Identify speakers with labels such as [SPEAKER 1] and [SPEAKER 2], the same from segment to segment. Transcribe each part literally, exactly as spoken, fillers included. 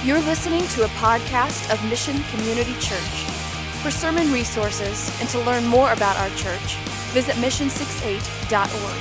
[SPEAKER 1] You're listening to a podcast of Mission Community Church. For sermon resources and to learn more about our church, visit mission sixty-eight dot org.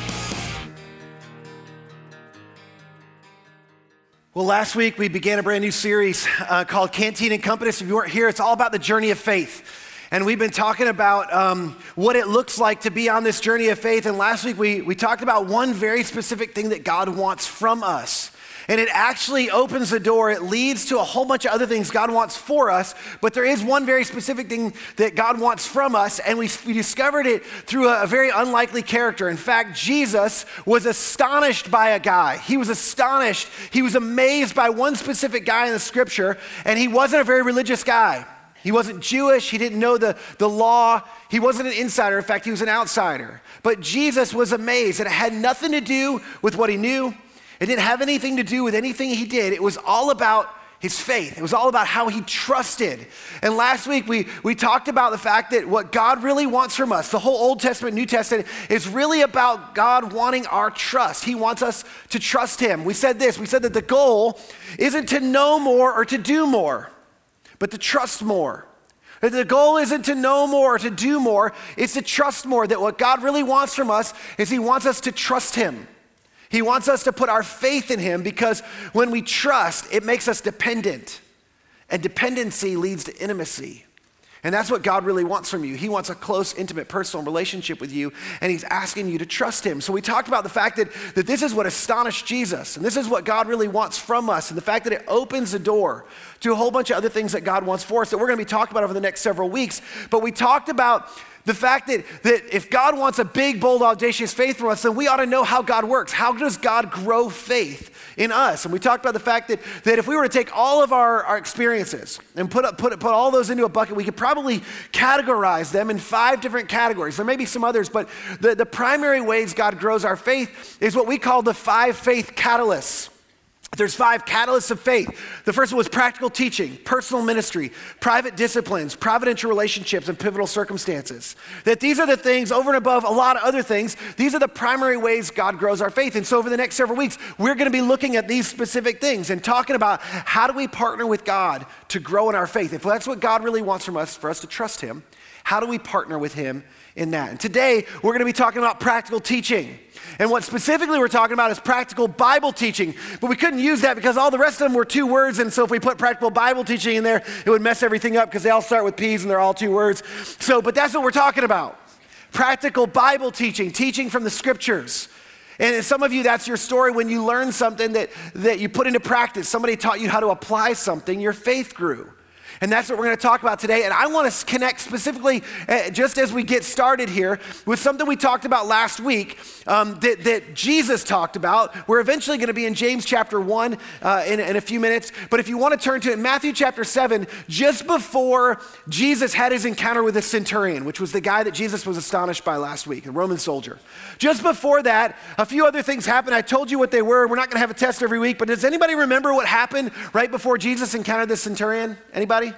[SPEAKER 2] Well, last week we began a brand new series uh, called Canteen and Compass. If you weren't here, it's all about the journey of faith. And we've been talking about um, what it looks like to be on this journey of faith. And last week we, we talked about one very specific thing that God wants from us. And it actually opens the door. It leads to a whole bunch of other things God wants for us. But there is one very specific thing that God wants from us. And we, we discovered it through a, a very unlikely character. In fact, Jesus was astonished by a guy. He was astonished. He was amazed by one specific guy in the scripture. And he wasn't a very religious guy. He wasn't Jewish. He didn't know the, the law. He wasn't an insider. In fact, he was an outsider. But Jesus was amazed. And it had nothing to do with what he knew. It didn't have anything to do with anything he did. It was all about his faith. It was all about how he trusted. And last week we, we talked about the fact that what God really wants from us, the whole Old Testament, New Testament, is really about God wanting our trust. He wants us to trust him. We said this, we said that the goal isn't to know more or to do more, but to trust more. That the goal isn't to know more or to do more, it's to trust more. That what God really wants from us is he wants us to trust him. He wants us to put our faith in him because when we trust, it makes us dependent. And dependency leads to intimacy. And that's what God really wants from you. He wants a close, intimate, personal relationship with you, and he's asking you to trust him. So we talked about the fact that, that this is what astonished Jesus, and this is what God really wants from us, and the fact that it opens the door to a whole bunch of other things that God wants for us that we're going to be talking about over the next several weeks. But we talked about the fact that, that if God wants a big, bold, audacious faith from us, then we ought to know how God works. How does God grow faith in us? And we talked about the fact that, that if we were to take all of our, our experiences and put, up, put, put all those into a bucket, we could probably categorize them in five different categories. There may be some others, but the, the primary ways God grows our faith is what we call the five faith catalysts. There's five catalysts of faith. The first one was practical teaching, personal ministry, private disciplines, providential relationships, and pivotal circumstances. That these are the things, over and above a lot of other things, these are the primary ways God grows our faith. And so over the next several weeks, we're going to be looking at these specific things and talking about how do we partner with God to grow in our faith. If that's what God really wants from us, for us to trust him, how do we partner with him in that? And today, we're going to be talking about practical teaching. And what specifically we're talking about is practical Bible teaching. But we couldn't use that because all the rest of them were two words. And so if we put practical Bible teaching in there, it would mess everything up because they all start with P's and they're all two words. So, but that's what we're talking about. Practical Bible teaching, teaching from the scriptures. And some of you, that's your story when you learn something that, that you put into practice. Somebody taught you how to apply something, your faith grew. And that's what we're going to talk about today. And I want to connect specifically, uh, just as we get started here, with something we talked about last week um, that, that Jesus talked about. We're eventually going to be in James chapter one uh, in, in a few minutes. But if you want to turn to it, Matthew chapter seven, just before Jesus had his encounter with the centurion, which was the guy that Jesus was astonished by last week, a Roman soldier. Just before that, a few other things happened. I told you what they were. We're not going to have a test every week, but does anybody remember what happened right before Jesus encountered the centurion? Anybody?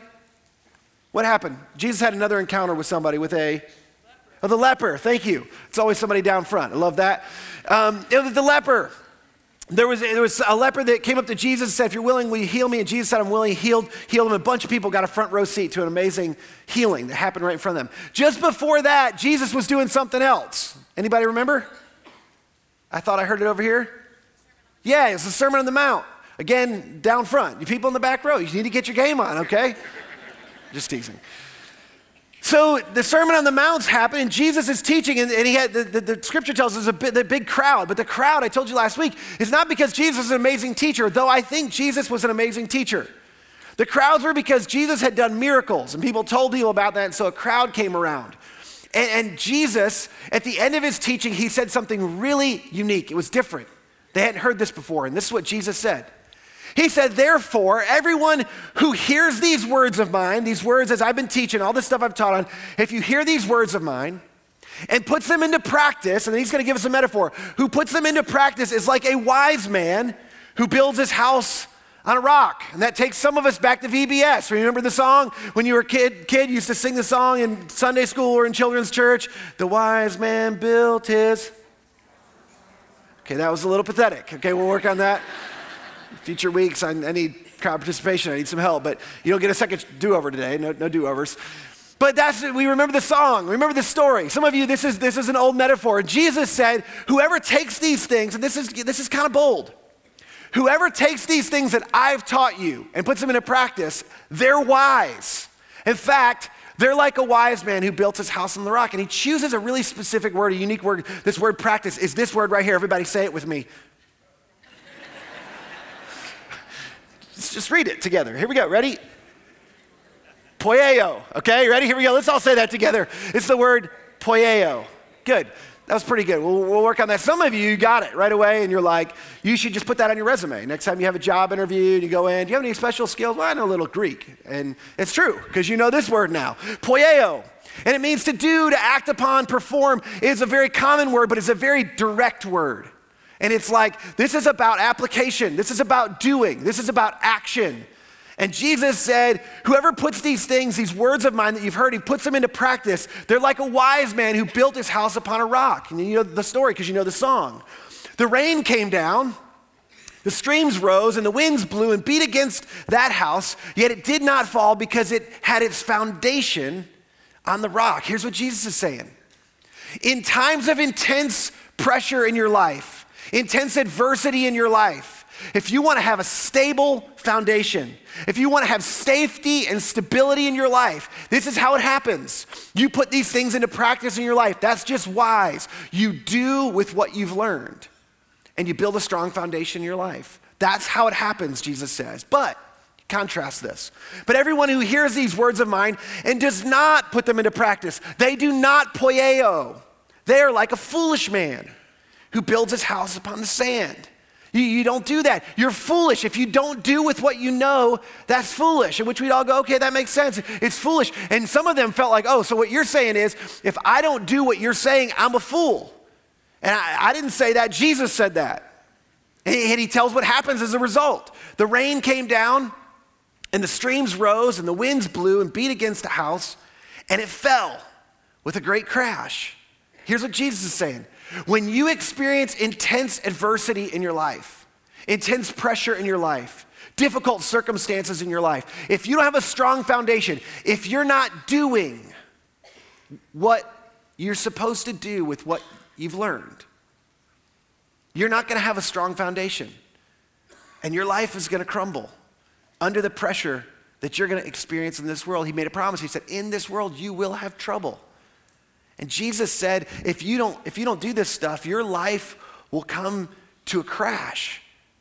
[SPEAKER 2] What happened? Jesus had another encounter with somebody with a, oh, the leper. Thank you. It's always somebody down front. I love that. Um, it was the leper. There was, there was a leper that came up to Jesus and said, if you're willing, will you heal me? And Jesus said, I'm willing. He healed, healed him. A bunch of people got a front row seat to an amazing healing that happened right in front of them. Just before that, Jesus was doing something else. Anybody remember? I thought I heard it over here. Yeah, it's the Sermon on the Mount. Again, down front. You people in the back row, you need to get your game on, okay? Just teasing. So the Sermon on the Mount's happened, and Jesus is teaching, and, and he had the, the, the scripture tells us a bit, the big crowd. But the crowd, I told you last week, is not because Jesus is an amazing teacher, though I think Jesus was an amazing teacher. The crowds were because Jesus had done miracles, and people told people about that, and so a crowd came around. And, and Jesus, at the end of his teaching, he said something really unique. It was different. They hadn't heard this before, and this is what Jesus said. He said, therefore, everyone who hears these words of mine, these words as I've been teaching, all this stuff I've taught on, if you hear these words of mine and puts them into practice, and then he's going to give us a metaphor, who puts them into practice is like a wise man who builds his house on a rock. And that takes some of us back to V B S. Remember the song? When you were a kid, kid you used to sing the song in Sunday school or in children's church. The wise man built his... Okay, that was a little pathetic. Okay, we'll work on that. Future weeks, I, I need crowd participation. I need some help, but you don't get a second do-over today. No, no do-overs. But that's, we remember the song, remember the story. Some of you, this is this is an old metaphor. Jesus said, whoever takes these things, and this is this is kind of bold, whoever takes these things that I've taught you and puts them into practice, they're wise. In fact, they're like a wise man who built his house on the rock. And he chooses a really specific word, a unique word. This word practice is this word right here. Everybody say it with me. Let's just read it together. Here we go. Ready? Poieo. Okay, ready? Here we go. Let's all say that together. It's the word poieo. Good. That was pretty good. We'll, we'll work on that. Some of you, you got it right away, and you're like, you should just put that on your resume. Next time you have a job interview, and you go in, do you have any special skills? Well, I know a little Greek. And it's true, because you know this word now. Poieo. And it means to do, to act upon, perform. It's a very common word, but it's a very direct word. And it's like, this is about application. This is about doing. This is about action. And Jesus said, whoever puts these things, these words of mine that you've heard, he puts them into practice. They're like a wise man who built his house upon a rock. And you know the story because you know the song. The rain came down, the streams rose, and the winds blew and beat against that house, yet it did not fall because it had its foundation on the rock. Here's what Jesus is saying. In times of intense pressure in your life, intense adversity in your life, if you want to have a stable foundation, if you want to have safety and stability in your life, this is how it happens. You put these things into practice in your life. That's just wise. You do with what you've learned, and you build a strong foundation in your life. That's how it happens, Jesus says. But contrast this. But everyone who hears these words of mine and does not put them into practice, they do not poieo. They are like a foolish man who builds his house upon the sand. You, you don't do that. You're foolish. If you don't do with what you know, that's foolish. In which we'd all go, okay, that makes sense. It's foolish. And some of them felt like, oh, so what you're saying is, if I don't do what you're saying, I'm a fool. And I, I didn't say that. Jesus said that. And he, and he tells what happens as a result. The rain came down, and the streams rose, and the winds blew and beat against the house, and it fell with a great crash. Here's what Jesus is saying. When you experience intense adversity in your life, intense pressure in your life, difficult circumstances in your life, if you don't have a strong foundation, if you're not doing what you're supposed to do with what you've learned, you're not going to have a strong foundation. And your life is going to crumble under the pressure that you're going to experience in this world. He made a promise. He said, in this world, you will have trouble. And Jesus said, if you don't, if you don't do this stuff, your life will come to a crash.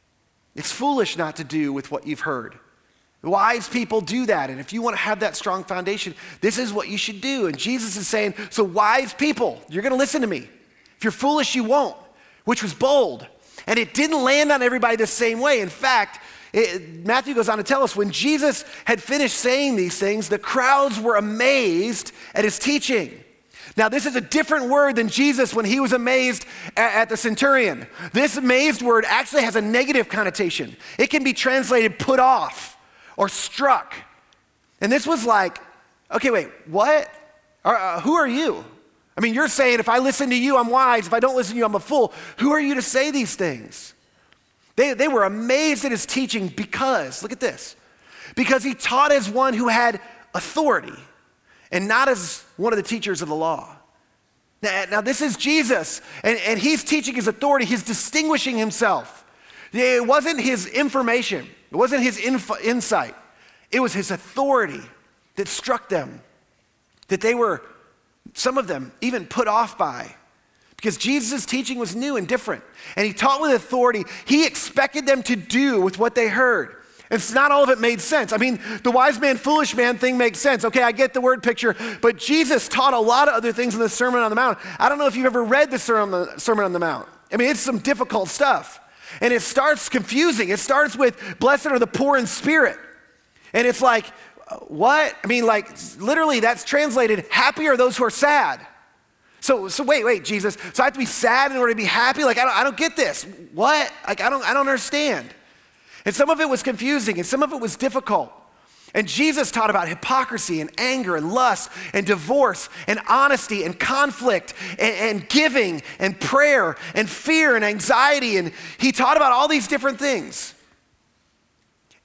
[SPEAKER 2] It's foolish not to do with what you've heard. Wise people do that. And if you want to have that strong foundation, this is what you should do. And Jesus is saying, so wise people, you're going to listen to me. If you're foolish, you won't, which was bold. And it didn't land on everybody the same way. In fact, it, Matthew goes on to tell us when Jesus had finished saying these things, the crowds were amazed at his teaching. Now, this is a different word than Jesus when he was amazed at, at the centurion. This amazed word actually has a negative connotation. It can be translated put off or struck. And this was like, okay, wait, what? Are, uh, who are you? I mean, you're saying if I listen to you, I'm wise. If I don't listen to you, I'm a fool. Who are you to say these things? They, they were amazed at his teaching because, look at this, because he taught as one who had authority and not as one of the teachers of the law. Now, now this is Jesus, and, and he's teaching his authority. He's distinguishing himself. It wasn't his information. It wasn't his inf- insight. It was his authority that struck them, that they were, some of them, even put off by. Because Jesus' teaching was new and different. And he taught with authority. He expected them to do with what they heard. It's not all of it made sense. I mean, the wise man, foolish man thing makes sense. Okay, I get the word picture, but Jesus taught a lot of other things in the Sermon on the Mount. I don't know if you've ever read the Sermon on the Mount. I mean, it's some difficult stuff. And it starts confusing. It starts with, blessed are the poor in spirit. And it's like, what? I mean, like, literally that's translated, happy are those who are sad. So, so wait, wait, Jesus. So I have to be sad in order to be happy? Like, I don't, I don't get this. What? Like, I don't, I don't understand. And some of it was confusing, and some of it was difficult. And Jesus taught about hypocrisy and anger and lust and divorce and honesty and conflict and, and giving and prayer and fear and anxiety. And he taught about all these different things.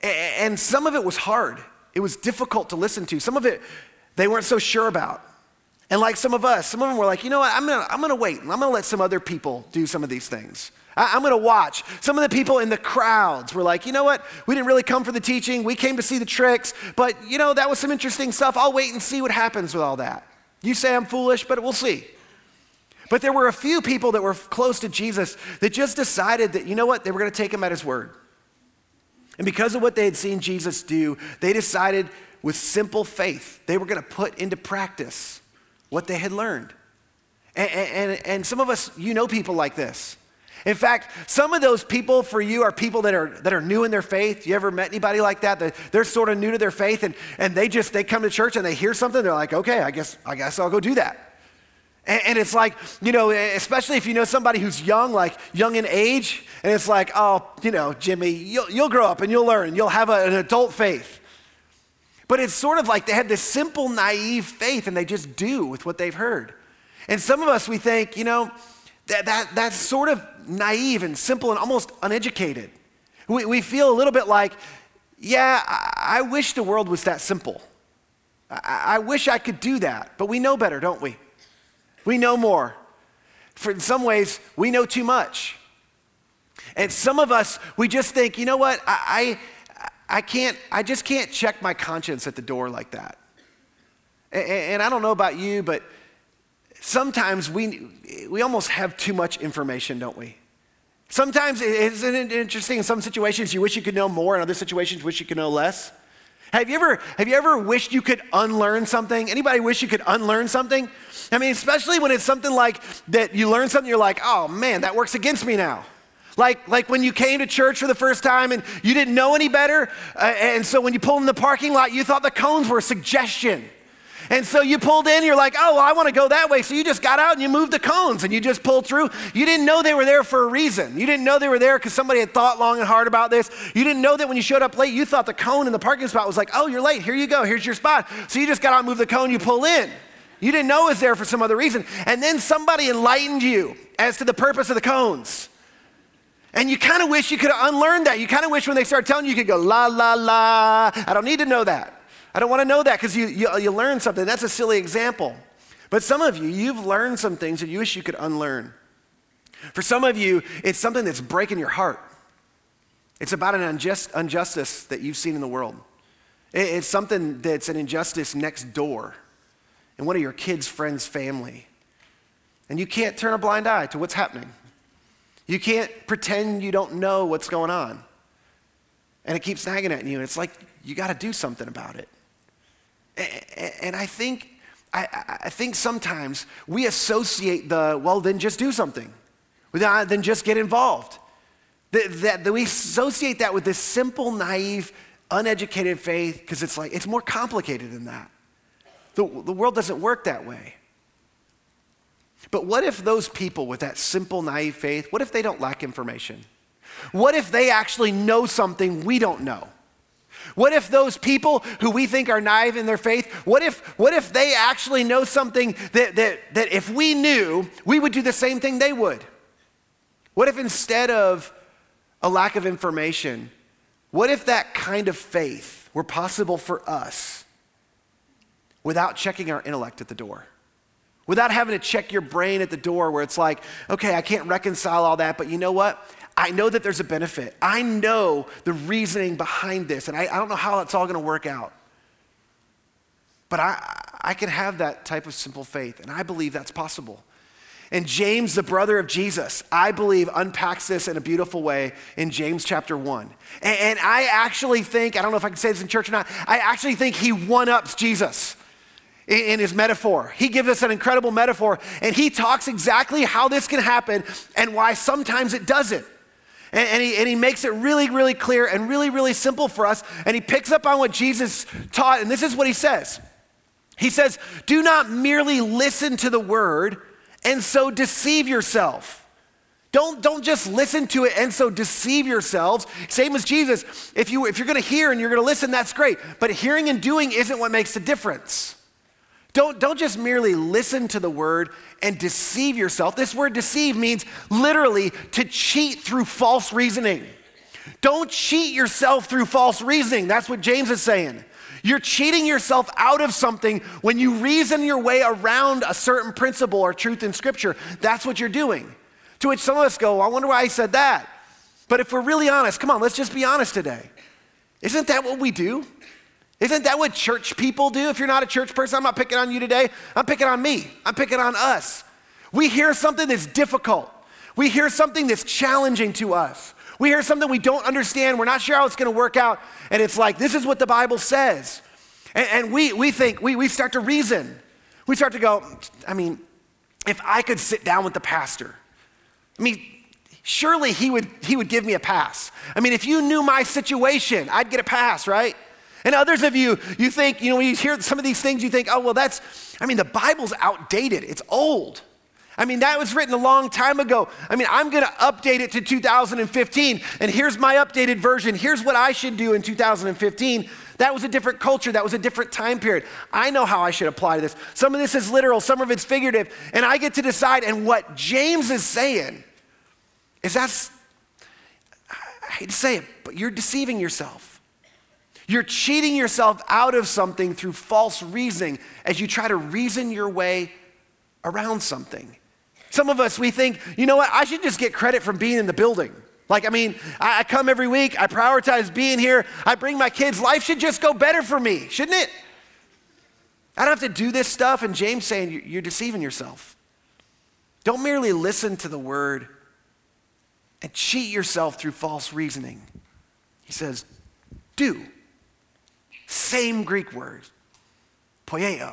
[SPEAKER 2] And some of it was hard. It was difficult to listen to. Some of it they weren't so sure about. And like some of us, some of them were like, you know what, I'm gonna, I'm gonna wait and I'm gonna let some other people do some of these things. I, I'm gonna watch. Some of the people in the crowds were like, you know what, we didn't really come for the teaching, we came to see the tricks, but you know, that was some interesting stuff. I'll wait and see what happens with all that. You say I'm foolish, but we'll see. But there were a few people that were close to Jesus that just decided that, you know what, they were gonna take him at his word. And because of what they had seen Jesus do, they decided with simple faith, they were gonna put into practice what they had learned. And, and, and some of us, you know people like this. In fact, some of those people for you are people that are that are new in their faith. You ever met anybody like that? That they're sort of new to their faith and, and they just, they come to church and they hear something, they're like, okay, I guess, I guess I'll go do that. And, and it's like, you know, especially if you know somebody who's young, like young in age, and it's like, oh, you know, Jimmy, you'll, you'll grow up and you'll learn, you'll have a, an adult faith. But it's sort of like they have this simple, naive faith and they just do with what they've heard. And some of us, we think, you know, that, that that's sort of naive and simple and almost uneducated. We, we feel a little bit like, yeah, I, I wish the world was that simple. I, I wish I could do that, but we know better, don't we? We know more. For in some ways, we know too much. And some of us, we just think, you know what, I, I I can't, I just can't check my conscience at the door like that. And, and I don't know about you, but sometimes we we almost have too much information, don't we? Sometimes isn't it interesting in some situations you wish you could know more, in other situations you wish you could know less? Have you ever have you ever wished you could unlearn something? Anybody wish you could unlearn something? I mean, especially when it's something like that you learn something, you're like, oh man, that works against me now. Like, like when you came to church for the first time and you didn't know any better, uh, and so when you pulled in the parking lot, you thought the cones were a suggestion. And so you pulled in, you're like, oh, well, I want to go that way. So you just got out and you moved the cones and you just pulled through. You didn't know they were there for a reason. You didn't know they were there because somebody had thought long and hard about this. You didn't know that when you showed up late, you thought the cone in the parking spot was like, oh, you're late, here you go, here's your spot. So you just got out and moved the cone, you pull in. You didn't know it was there for some other reason. And then somebody enlightened you as to the purpose of the cones. And you kind of wish you could have unlearned that. You kind of wish when they start telling you, you could go, la, la, la. I don't need to know that. I don't want to know that because you, you, you learned something. That's a silly example. But some of you, you've learned some things that you wish you could unlearn. For some of you, it's something that's breaking your heart. It's about an unjust, injustice that you've seen in the world. It, it's something that's an injustice next door in one of your kids' friends' family. And you can't turn a blind eye to what's happening. You can't pretend you don't know what's going on. And it keeps nagging at you. And it's like, you got to do something about it. And I think, I, I think sometimes we associate the, well, then just do something. Then just get involved. That, that, that we associate that with this simple, naive, uneducated faith because it's like, it's more complicated than that. The, the world doesn't work that way. But what if those people with that simple, naive faith, what if they don't lack information? What if they actually know something we don't know? What if those people who we think are naive in their faith, what if, what if they actually know something that, that, that if we knew, we would do the same thing they would? What if instead of a lack of information, what if that kind of faith were possible for us without checking our intellect at the door? Without having to check your brain at the door where it's like, okay, I can't reconcile all that, but you know what? I know that there's a benefit. I know the reasoning behind this, and I, I don't know how it's all gonna work out. But I, I can have that type of simple faith, and I believe that's possible. And James, the brother of Jesus, I believe unpacks this in a beautiful way in James chapter one. And, and I actually think, I don't know if I can say this in church or not, I actually think he one-ups Jesus in his metaphor. He gives us an incredible metaphor, and he talks exactly how this can happen and why sometimes it doesn't. And, and, he, and he makes it really, really clear and really, really simple for us, and he picks up on what Jesus taught, and this is what he says. He says, do not merely listen to the word and so deceive yourself. Don't, don't just listen to it and so deceive yourselves. Same as Jesus. If, you, if you're gonna hear and you're gonna listen, that's great, but hearing and doing isn't what makes the difference. Don't, don't just merely listen to the word and deceive yourself. This word deceive means literally to cheat through false reasoning, Don't cheat yourself through false reasoning. That's what James is saying. You're cheating yourself out of something when you reason your way around a certain principle or truth in Scripture. That's what you're doing. To which some of us go, well, I wonder why he said that. But if we're really honest, come on, let's just be honest today. Isn't that what we do? Isn't that what church people do? If you're not a church person, I'm not picking on you today. I'm picking on me. I'm picking on us. We hear something that's difficult. We hear something that's challenging to us. We hear something we don't understand. We're not sure how it's going to work out. And it's like, this is what the Bible says. And, and we, we think, we, we start to reason. We start to go, I mean, if I could sit down with the pastor, I mean, surely he would, he would give me a pass. I mean, if you knew my situation, I'd get a pass, right? And others of you, you think, you know, when you hear some of these things, you think, oh, well, that's, I mean, the Bible's outdated. It's old. I mean, that was written a long time ago. I mean, I'm going to update it to two thousand fifteen, and here's my updated version. Here's what I should do in two thousand fifteen. That was a different culture. That was a different time period. I know how I should apply to this. Some of this is literal. Some of it's figurative, and I get to decide. And what James is saying is that's, I hate to say it, but you're deceiving yourself. You're cheating yourself out of something through false reasoning as you try to reason your way around something. Some of us, we think, you know what, I should just get credit from being in the building. Like, I mean, I, I come every week, I prioritize being here, I bring my kids, life should just go better for me, shouldn't it? I don't have to do this stuff, and James saying, you're, you're deceiving yourself. Don't merely listen to the word and cheat yourself through false reasoning. He says, do. Same Greek word, poieo.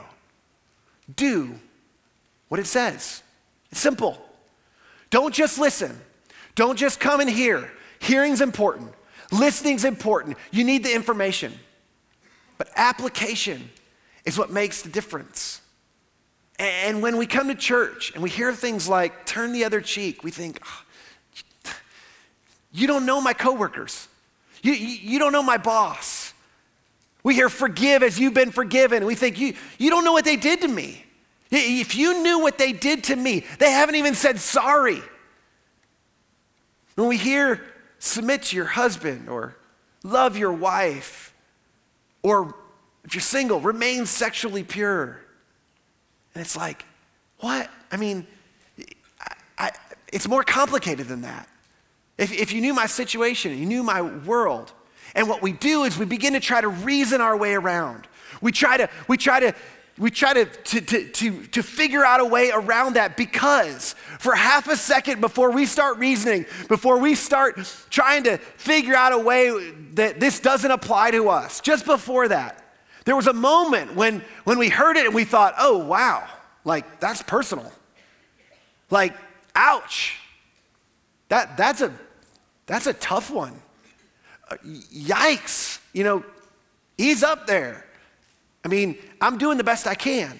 [SPEAKER 2] Do what it says. It's simple. Don't just listen. Don't just come and hear. Hearing's important. Listening's important. You need the information. But application is what makes the difference. And when we come to church and we hear things like turn the other cheek, we think, oh, you don't know my coworkers. You, you, you don't know my boss. We hear forgive as you've been forgiven. We think, you, you don't know what they did to me. If you knew what they did to me, they haven't even said sorry. When we hear submit to your husband or love your wife, or if you're single, remain sexually pure. And it's like, what? I mean, I, I, it's more complicated than that. If, if you knew my situation, you knew my world, and what we do is we begin to try to reason our way around. We try to, we try to, we try to, to, to, to, to figure out a way around that, because for half a second before we start reasoning, before we start trying to figure out a way that this doesn't apply to us, just before that, there was a moment when, when we heard it and we thought, oh, wow, like that's personal. Like, ouch. That, that's a, that's a tough one. Uh, yikes, you know, ease up there. I mean, I'm doing the best I can.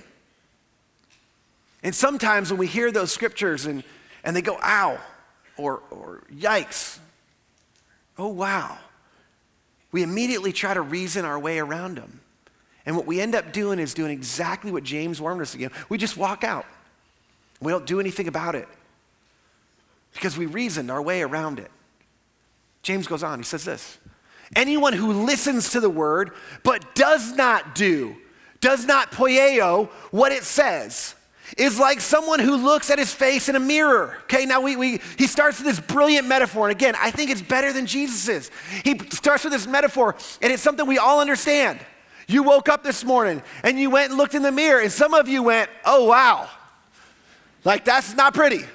[SPEAKER 2] And sometimes when we hear those scriptures and, and they go, ow, or, or yikes, oh, wow, we immediately try to reason our way around them. And what we end up doing is doing exactly what James warned us again. We just walk out. We don't do anything about it because we reasoned our way around it. James goes on, he says this: anyone who listens to the word but does not do, does not poieo what it says, is like someone who looks at his face in a mirror. Okay, now we, we he starts with this brilliant metaphor, and again, I think it's better than Jesus's. He starts with this metaphor, and it's something we all understand. You woke up this morning, and you went and looked in the mirror, and some of you went, oh, wow. Like, that's not pretty.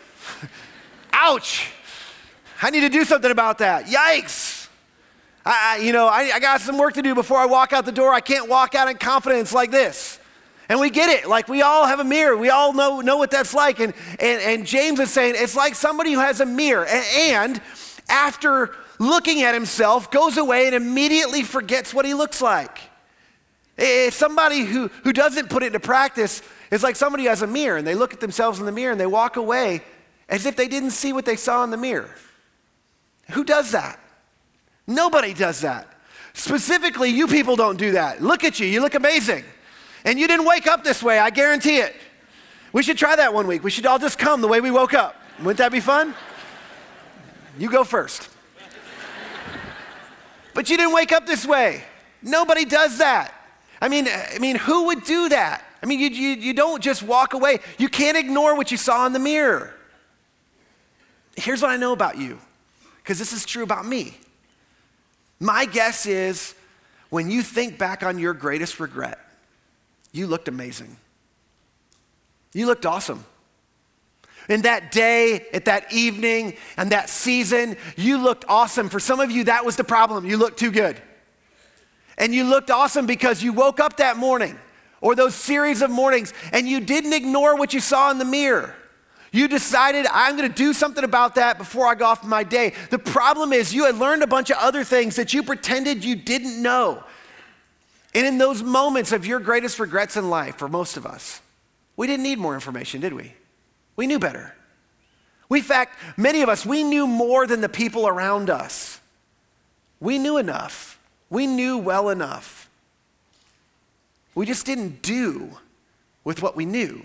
[SPEAKER 2] Ouch. I need to do something about that. Yikes. I, I, you know, I, I got some work to do before I walk out the door. I can't walk out in confidence like this. And we get it. Like, we all have a mirror. We all know, know what that's like. And, and, and James is saying it's like somebody who has a mirror and, and after looking at himself goes away and immediately forgets what he looks like. It's somebody who, who doesn't put it into practice. It's like somebody who has a mirror and they look at themselves in the mirror and they walk away as if they didn't see what they saw in the mirror. Who does that? Nobody does that. Specifically, you people don't do that. Look at you, you look amazing. And you didn't wake up this way, I guarantee it. We should try that one week. We should all just come the way we woke up. Wouldn't that be fun? You go first. but you didn't wake up this way. Nobody does that. I mean, I mean, who would do that? I mean, you, you, you don't just walk away. You can't ignore what you saw in the mirror. Here's what I know about you, because this is true about me. My guess is when you think back on your greatest regret, you looked amazing. You looked awesome. In that day, at that evening, and that season, you looked awesome. For some of you, that was the problem. You looked too good. And you looked awesome because you woke up that morning or those series of mornings and you didn't ignore what you saw in the mirror. You decided, I'm going to do something about that before I go off my day. The problem is you had learned a bunch of other things that you pretended you didn't know. And in those moments of your greatest regrets in life, for most of us, we didn't need more information, did we? We knew better. We, in fact, many of us, we knew more than the people around us. We knew enough. We knew well enough. We just didn't do with what we knew.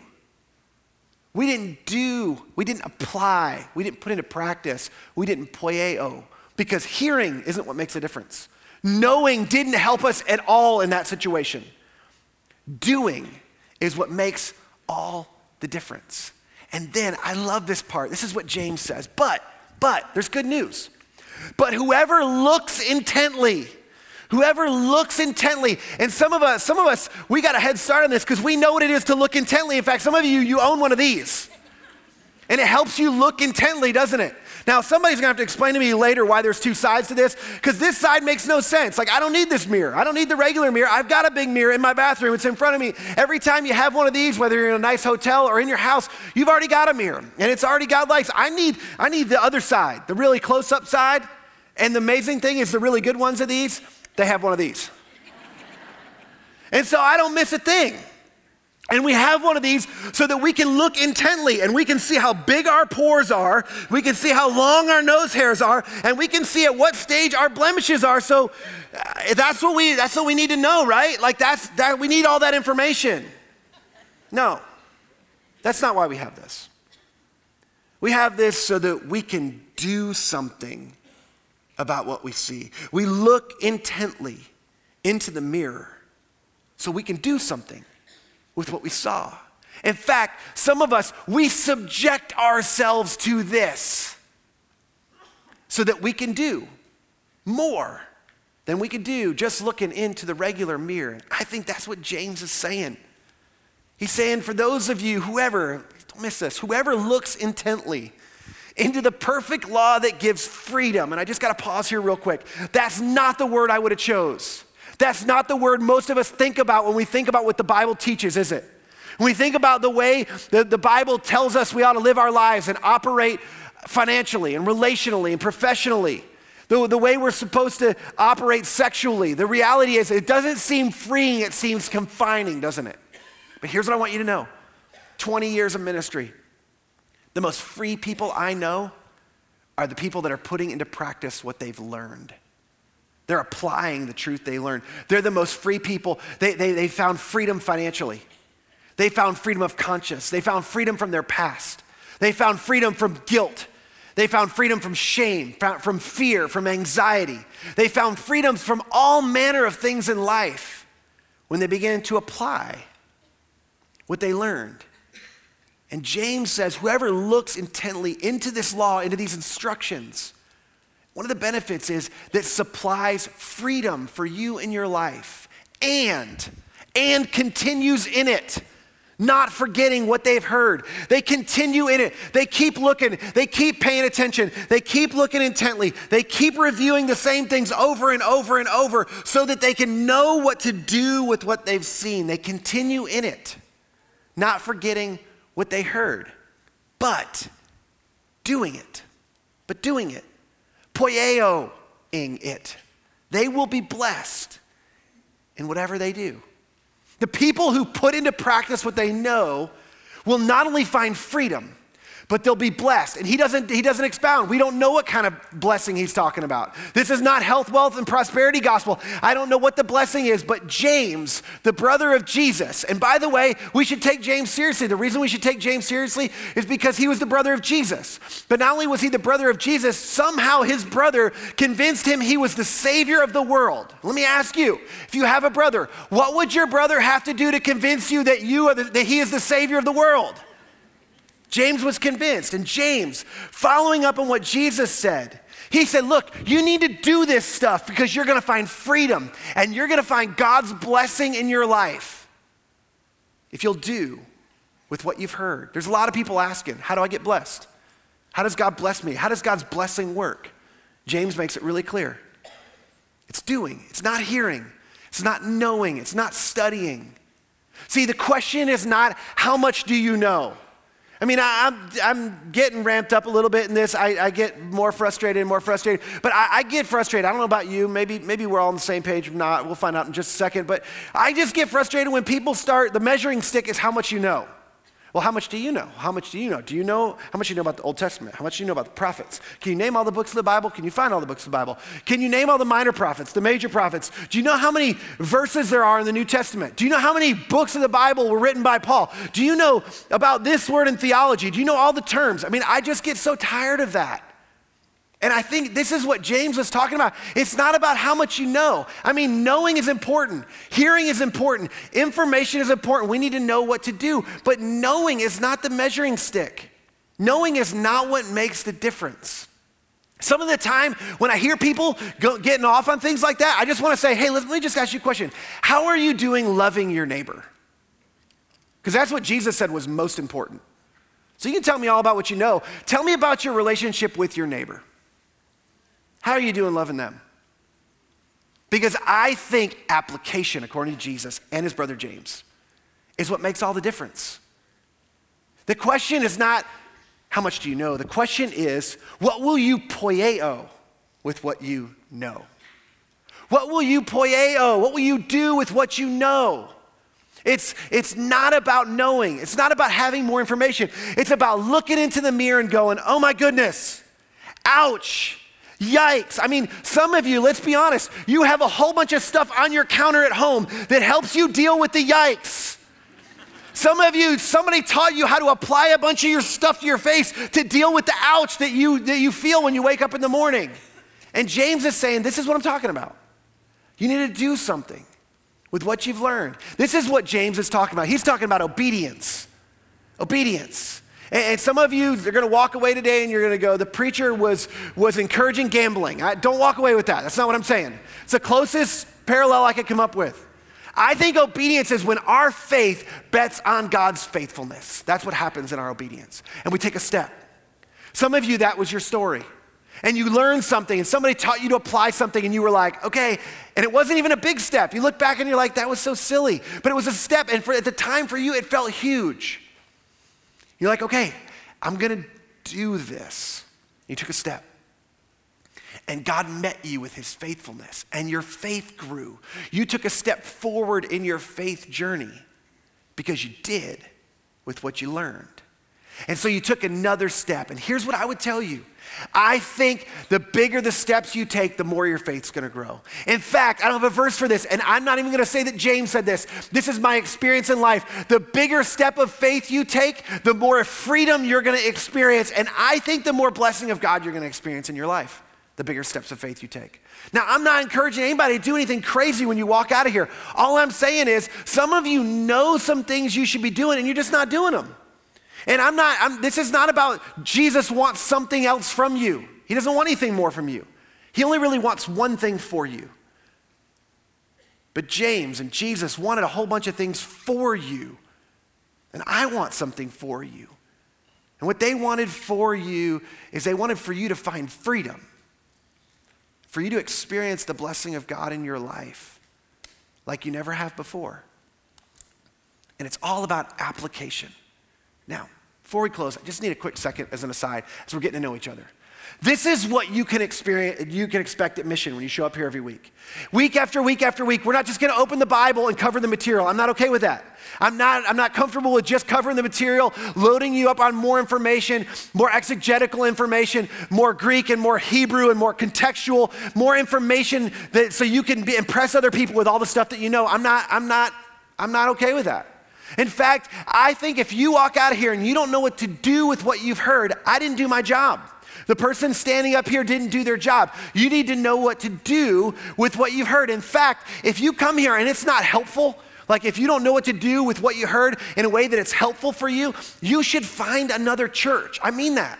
[SPEAKER 2] We didn't do, we didn't apply, we didn't put into practice, we didn't poieo, because hearing isn't what makes a difference. Knowing didn't help us at all in that situation. Doing is what makes all the difference. And then I love this part. This is what James says. But, but, there's good news. But whoever looks intently, whoever looks intently, and some of us, some of us, we got a head start on this because we know what it is to look intently. In fact, some of you, you own one of these. And it helps you look intently, doesn't it? Now, somebody's gonna have to explain to me later why there's two sides to this, because this side makes no sense. Like, I don't need this mirror. I don't need the regular mirror. I've got a big mirror in my bathroom. It's in front of me. Every time you have one of these, whether you're in a nice hotel or in your house, you've already got a mirror, and it's already got lights. I need, I need the other side, the really close-up side. And the amazing thing is the really good ones of these, they have one of these. And so I don't miss a thing. And we have one of these so that we can look intently and we can see how big our pores are. We can see how long our nose hairs are, and we can see at what stage our blemishes are. So uh, that's what we that's what we need to know, right? Like that's that we need all that information. No. That's not why we have this. We have this so that we can do something about what we see. We look intently into the mirror so we can do something with what we saw. In fact, some of us, we subject ourselves to this so that we can do more than we could do just looking into the regular mirror. I think that's what James is saying. He's saying for those of you, whoever, don't miss this, whoever looks intently into the perfect law that gives freedom, and I just gotta pause here real quick. That's not the word I would have chose. That's not the word most of us think about when we think about what the Bible teaches, is it? When we think about the way the, the Bible tells us we ought to live our lives and operate financially and relationally and professionally, the, the way we're supposed to operate sexually, the reality is it doesn't seem freeing, it seems confining, doesn't it? But here's what I want you to know. twenty years of ministry, the most free people I know are the people that are putting into practice what they've learned. They're applying the truth they learned. They're the most free people. They, they, they found freedom financially. They found freedom of conscience. They found freedom from their past. They found freedom from guilt. They found freedom from shame, from fear, from anxiety. They found freedom from all manner of things in life when they began to apply what they learned. And James says, whoever looks intently into this law, into these instructions, one of the benefits is that supplies freedom for you in your life and, and continues in it, not forgetting what they've heard. They continue in it. They keep looking. They keep paying attention. They keep looking intently. They keep reviewing the same things over and over and over so that they can know what to do with what they've seen. They continue in it, not forgetting what they heard, but doing it, but doing it. Poieo-ing it. They will be blessed in whatever they do. The people who put into practice what they know will not only find freedom, but they'll be blessed. And he doesn't, he doesn't expound. We don't know what kind of blessing he's talking about. This is not health, wealth, and prosperity gospel. I don't know what the blessing is, but James, the brother of Jesus, and by the way, we should take James seriously. The reason we should take James seriously is because he was the brother of Jesus. But not only was he the brother of Jesus, somehow his brother convinced him he was the savior of the world. Let me ask you, if you have a brother, what would your brother have to do to convince you that you are the, that he is the savior of the world? James was convinced, and James, following up on what Jesus said, he said, look, you need to do this stuff because you're gonna find freedom and you're gonna find God's blessing in your life if you'll do with what you've heard. There's a lot of people asking, how do I get blessed? How does God bless me? How does God's blessing work? James makes it really clear. It's doing, it's not hearing, it's not knowing, it's not studying. See, the question is not how much do you know? I mean, I, I'm, I'm getting ramped up a little bit in this. I, I get more frustrated and more frustrated. But I, I get frustrated. I don't know about you. Maybe, maybe we're all on the same page. If not, we'll find out in just a second. But I just get frustrated when people start, the measuring stick is how much you know. Well, how much do you know? How much do you know? Do you know, how much do you know about the Old Testament? How much do you know about the prophets? Can you name all the books of the Bible? Can you find all the books of the Bible? Can you name all the minor prophets, the major prophets? Do you know how many verses there are in the New Testament? Do you know how many books of the Bible were written by Paul? Do you know about this word in theology? Do you know all the terms? I mean, I just get so tired of that. And I think this is what James was talking about. It's not about how much you know. I mean, knowing is important. Hearing is important. Information is important. We need to know what to do. But knowing is not the measuring stick. Knowing is not what makes the difference. Some of the time when I hear people go, getting off on things like that, I just want to say, hey, let me just ask you a question. How are you doing loving your neighbor? Because that's what Jesus said was most important. So you can tell me all about what you know. Tell me about your relationship with your neighbor. How are you doing loving them? Because I think application, according to Jesus and his brother James, is what makes all the difference. The question is not, how much do you know? The question is, what will you poieo with what you know? What will you poieo? What will you do with what you know? It's, it's not about knowing. It's not about having more information. It's about looking into the mirror and going, oh my goodness, ouch. Yikes. I mean, some of you, let's be honest, you have a whole bunch of stuff on your counter at home that helps you deal with the yikes. Some of you, somebody taught you how to apply a bunch of your stuff to your face to deal with the ouch that you, that you feel when you wake up in the morning. And James is saying, this is what I'm talking about. You need to do something with what you've learned. This is what James is talking about. He's talking about obedience. Obedience. And some of you are going to walk away today and you're going to go, the preacher was, was encouraging gambling. I, don't walk away with that. That's not what I'm saying. It's the closest parallel I could come up with. I think obedience is when our faith bets on God's faithfulness. That's what happens in our obedience. And we take a step. Some of you, that was your story. And you learned something and somebody taught you to apply something and you were like, okay, and it wasn't even a big step. You look back and you're like, that was so silly. But it was a step, and for, at the time for you, it felt huge. You're like, okay, I'm gonna do this. You took a step. And God met you with his faithfulness, and your faith grew. You took a step forward in your faith journey because you did with what you learned. And so you took another step. And here's what I would tell you. I think the bigger the steps you take, the more your faith's gonna grow. In fact, I don't have a verse for this, and I'm not even gonna say that James said this. This is my experience in life. The bigger step of faith you take, the more freedom you're gonna experience. And I think the more blessing of God you're gonna experience in your life, the bigger steps of faith you take. Now, I'm not encouraging anybody to do anything crazy when you walk out of here. All I'm saying is, some of you know some things you should be doing, and you're just not doing them. And I'm not, I'm, this is not about Jesus wants something else from you. He doesn't want anything more from you. He only really wants one thing for you. But James and Jesus wanted a whole bunch of things for you. And I want something for you. And what they wanted for you is they wanted for you to find freedom. For you to experience the blessing of God in your life like you never have before. And it's all about application. Now, before we close, I just need a quick second as an aside as we're getting to know each other. This is what you can experience, you can expect at Mission when you show up here every week. Week after week after week, we're not just gonna open the Bible and cover the material. I'm not okay with that. I'm not, I'm not comfortable with just covering the material, loading you up on more information, more exegetical information, more Greek and more Hebrew and more contextual, more information that so you can be, impress other people with all the stuff that you know. I'm not, I'm not, I'm not okay with that. In fact, I think if you walk out of here and you don't know what to do with what you've heard, I didn't do my job. The person standing up here didn't do their job. You need to know what to do with what you've heard. In fact, if you come here and it's not helpful, like if you don't know what to do with what you heard in a way that it's helpful for you, you should find another church. I mean that,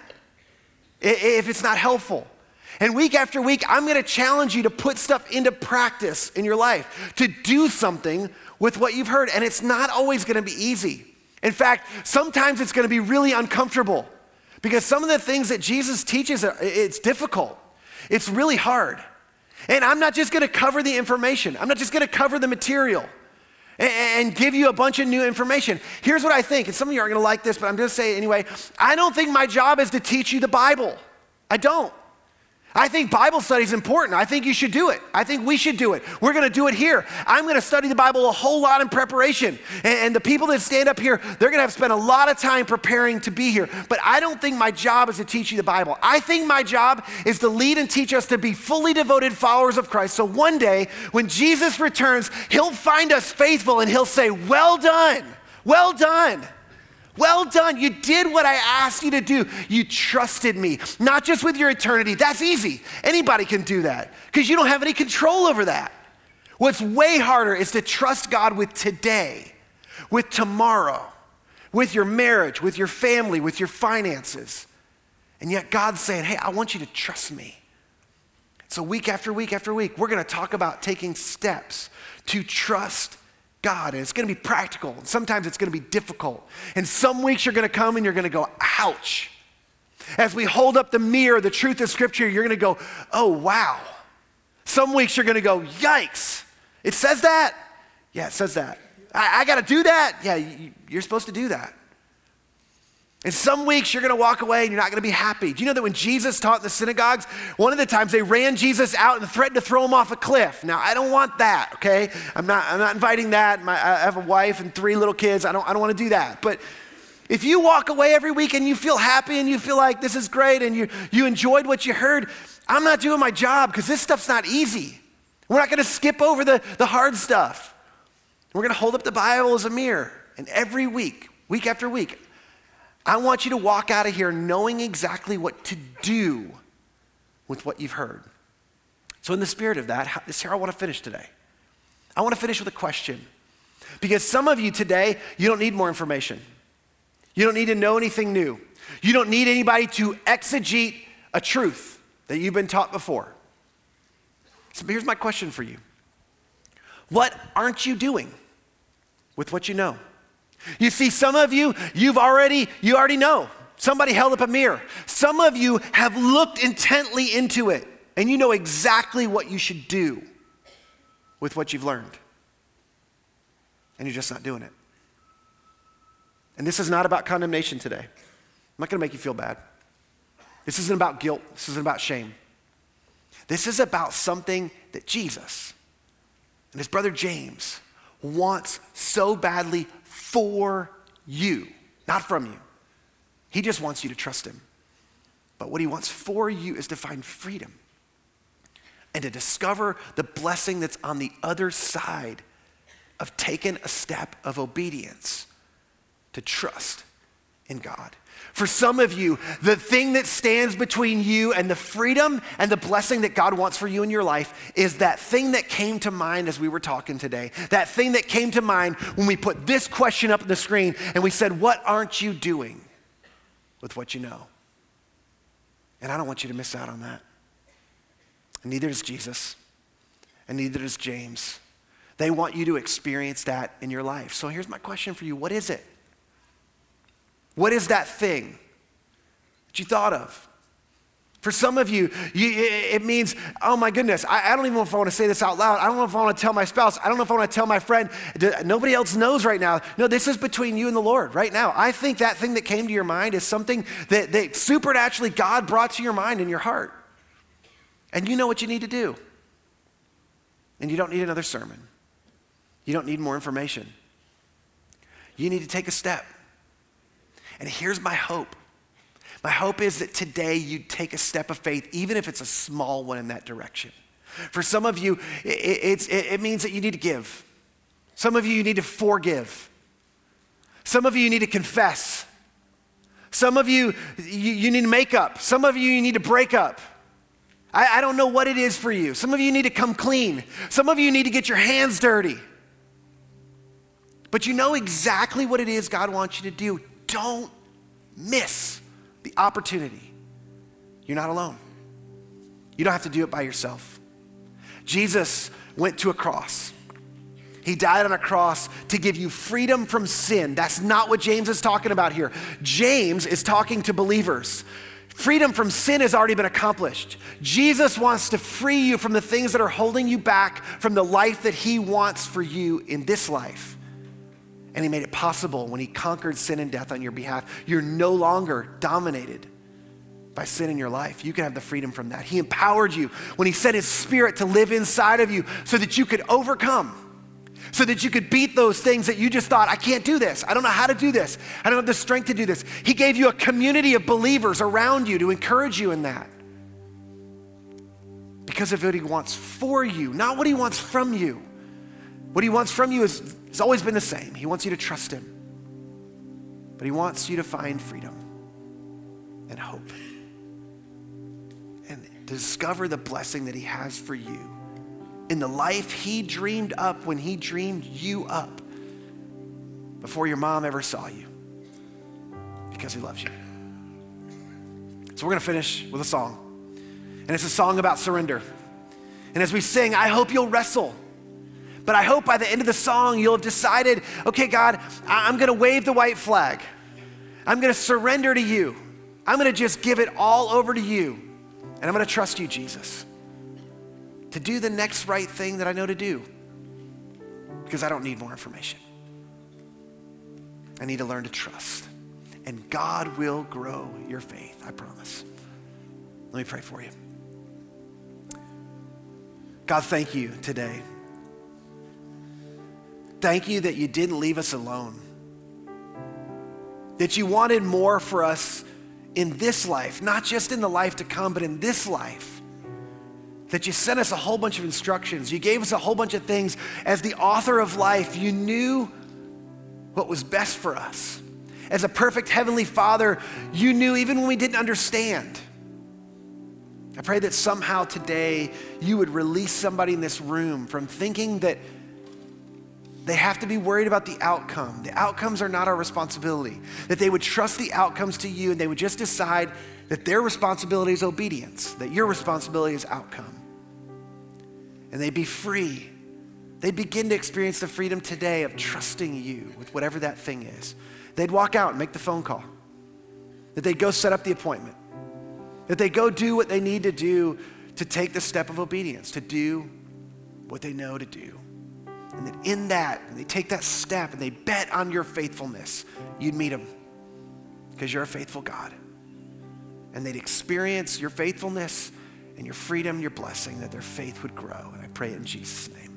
[SPEAKER 2] if it's not helpful. And week after week, I'm gonna challenge you to put stuff into practice in your life, to do something with what you've heard. And it's not always gonna be easy. In fact, sometimes it's gonna be really uncomfortable. Because some of the things that Jesus teaches, it's difficult. It's really hard. And I'm not just gonna cover the information. I'm not just gonna cover the material and give you a bunch of new information. Here's what I think, and some of you aren't gonna like this, but I'm gonna say it anyway. I don't think my job is to teach you the Bible. I don't. I think Bible study is important. I think you should do it. I think we should do it. We're gonna do it here. I'm gonna study the Bible a whole lot in preparation. And, and the people that stand up here, they're gonna have to spend a lot of time preparing to be here. But I don't think my job is to teach you the Bible. I think my job is to lead and teach us to be fully devoted followers of Christ. So one day, when Jesus returns, he'll find us faithful and he'll say, well done, well done. Well done, you did what I asked you to do. You trusted me, not just with your eternity. That's easy. Anybody can do that because you don't have any control over that. What's way harder is to trust God with today, with tomorrow, with your marriage, with your family, with your finances. And yet God's saying, hey, I want you to trust me. So week after week after week, we're gonna talk about taking steps to trust God, and it's gonna be practical, and sometimes it's gonna be difficult. And some weeks you're gonna come and you're gonna go, ouch. As we hold up the mirror, the truth of Scripture, you're gonna go, oh, wow. Some weeks you're gonna go, yikes. It says that? Yeah, it says that. I, I gotta do that? Yeah, you, you're supposed to do that. And some weeks you're gonna walk away and you're not gonna be happy. Do you know that when Jesus taught in the synagogues, one of the times they ran Jesus out and threatened to throw him off a cliff. Now, I don't want that, okay? I'm not, I'm not inviting that. My, I have a wife and three little kids. I don't, I don't wanna do that. But if you walk away every week and you feel happy and you feel like this is great and you, you enjoyed what you heard, I'm not doing my job because this stuff's not easy. We're not gonna skip over the, the hard stuff. We're gonna hold up the Bible as a mirror. And every week, week after week, I want you to walk out of here knowing exactly what to do with what you've heard. So in the spirit of that, this is how I want to finish today. I want to finish with a question. Because some of you today, you don't need more information. You don't need to know anything new. You don't need anybody to exegete a truth that you've been taught before. So here's my question for you. What aren't you doing with what you know? You see, some of you, you've already, you already know. Somebody held up a mirror. Some of you have looked intently into it, and you know exactly what you should do with what you've learned. And you're just not doing it. And this is not about condemnation today. I'm not gonna make you feel bad. This isn't about guilt. This isn't about shame. This is about something that Jesus and his brother James wants so badly for you, not from you. He just wants you to trust him. But what he wants for you is to find freedom and to discover the blessing that's on the other side of taking a step of obedience to trust in God. For some of you, the thing that stands between you and the freedom and the blessing that God wants for you in your life is that thing that came to mind as we were talking today. That thing that came to mind when we put this question up on the screen and we said, what aren't you doing with what you know? And I don't want you to miss out on that. And neither does Jesus, and neither does James. They want you to experience that in your life. So here's my question for you. What is it? What is that thing that you thought of? For some of you, you it means, oh my goodness, I, I don't even know if I want to say this out loud. I don't know if I want to tell my spouse. I don't know if I want to tell my friend. Nobody else knows right now. No, this is between you and the Lord right now. I think that thing that came to your mind is something that, that supernaturally God brought to your mind and your heart. And you know what you need to do. And you don't need another sermon. You don't need more information. You need to take a step. And here's my hope. My hope is that today you take a step of faith, even if it's a small one in that direction. For some of you, it, it's, it means that you need to give. Some of you, you need to forgive. Some of you, you need to confess. Some of you, you, you need to make up. Some of you, you need to break up. I, I don't know what it is for you. Some of you need to come clean. Some of you need to get your hands dirty. But you know exactly what it is God wants you to do. Don't miss the opportunity. You're not alone. You don't have to do it by yourself. Jesus went to a cross. He died on a cross to give you freedom from sin. That's not what James is talking about here. James is talking to believers. Freedom from sin has already been accomplished. Jesus wants to free you from the things that are holding you back from the life that he wants for you in this life. And he made it possible when he conquered sin and death on your behalf. You're no longer dominated by sin in your life. You can have the freedom from that. He empowered you when he sent his spirit to live inside of you so that you could overcome, so that you could beat those things that you just thought, I can't do this. I don't know how to do this. I don't have the strength to do this. He gave you a community of believers around you to encourage you in that. Because of what he wants for you, not what he wants from you. What he wants from you is, has always been the same. He wants you to trust him. But he wants you to find freedom and hope. And to discover the blessing that he has for you in the life he dreamed up when he dreamed you up before your mom ever saw you, because he loves you. So we're going to finish with a song. And it's a song about surrender. And as we sing, I hope you'll wrestle. But I hope by the end of the song, you'll have decided, okay, God, I'm going to wave the white flag. I'm going to surrender to you. I'm going to just give it all over to you. And I'm going to trust you, Jesus, to do the next right thing that I know to do, because I don't need more information. I need to learn to trust. And God will grow your faith, I promise. Let me pray for you. God, thank you today. Thank you that you didn't leave us alone. That you wanted more for us in this life, not just in the life to come, but in this life. That you sent us a whole bunch of instructions. You gave us a whole bunch of things. As the author of life, you knew what was best for us. As a perfect heavenly Father, you knew even when we didn't understand. I pray that somehow today you would release somebody in this room from thinking that they have to be worried about the outcome. The outcomes are not our responsibility. That they would trust the outcomes to you and they would just decide that their responsibility is obedience, that your responsibility is outcome. And they'd be free. They'd begin to experience the freedom today of trusting you with whatever that thing is. They'd walk out and make the phone call. That they'd go set up the appointment. That they'd go do what they need to do to take the step of obedience, to do what they know to do. And that in that, when they take that step and they bet on your faithfulness, you'd meet them because you're a faithful God. And they'd experience your faithfulness and your freedom, your blessing, that their faith would grow. And I pray it in Jesus' name.